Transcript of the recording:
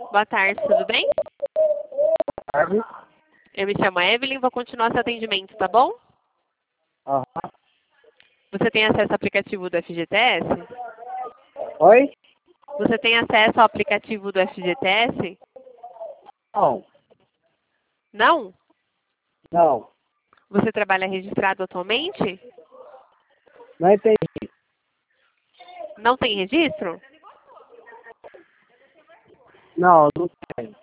Boa tarde, tudo bem? Tarde. Eu me chamo Evelyn, vou continuar seu atendimento, tá bom? Aham. Você tem acesso ao aplicativo do FGTS? Oi? Você tem acesso ao aplicativo do FGTS? Não. Não? Não. Você trabalha registrado atualmente? Não entendi. Não tem registro? Não tem.